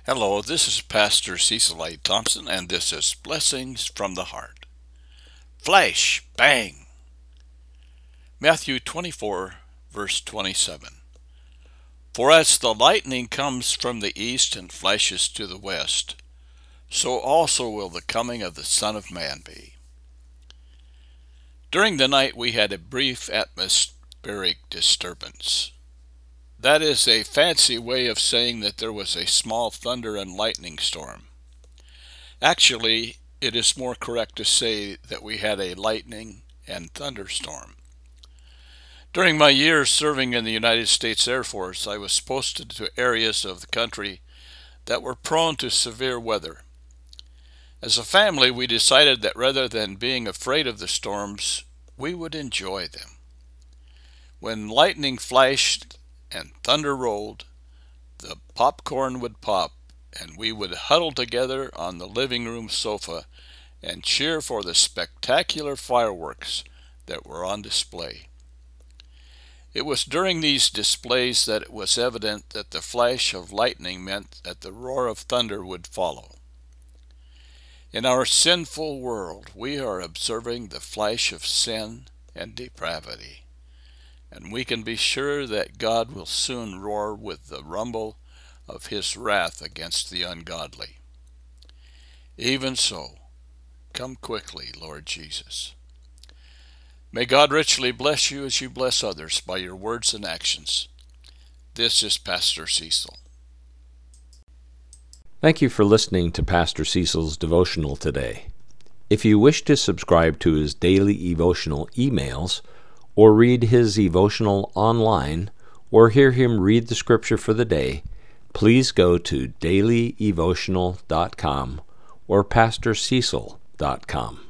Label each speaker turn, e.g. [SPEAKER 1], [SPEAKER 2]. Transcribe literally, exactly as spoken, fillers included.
[SPEAKER 1] Hello, this is Pastor Cecil A. Thompson, and this is Blessings from the Heart. Flash, bang! Matthew twenty-four, verse twenty-seven. For as the lightning comes from the east and flashes to the west, so also will the coming of the Son of Man be. During the night we had a brief atmospheric disturbance. That is a fancy way of saying that there was a small thunder and lightning storm. Actually, it is more correct to say that we had a lightning and thunderstorm. During my years serving in the United States Air Force, I was posted to areas of the country that were prone to severe weather. As a family, we decided that rather than being afraid of the storms, we would enjoy them. When lightning flashed and thunder rolled, the popcorn would pop, and we would huddle together on the living room sofa and cheer for the spectacular fireworks that were on display. It was during these displays that it was evident that the flash of lightning meant that the roar of thunder would follow. In our sinful world, we are observing the flash of sin and depravity, and we can be sure that God will soon roar with the rumble of his wrath against the ungodly. Even so, come quickly, Lord Jesus. May God richly bless you as you bless others by your words and actions. This is Pastor Cecil.
[SPEAKER 2] Thank you for listening to Pastor Cecil's devotional today. If you wish to subscribe to his daily devotional emails, or read his devotional online, or hear him read the scripture for the day, please go to daily devotional dot com or pastor cecil dot com.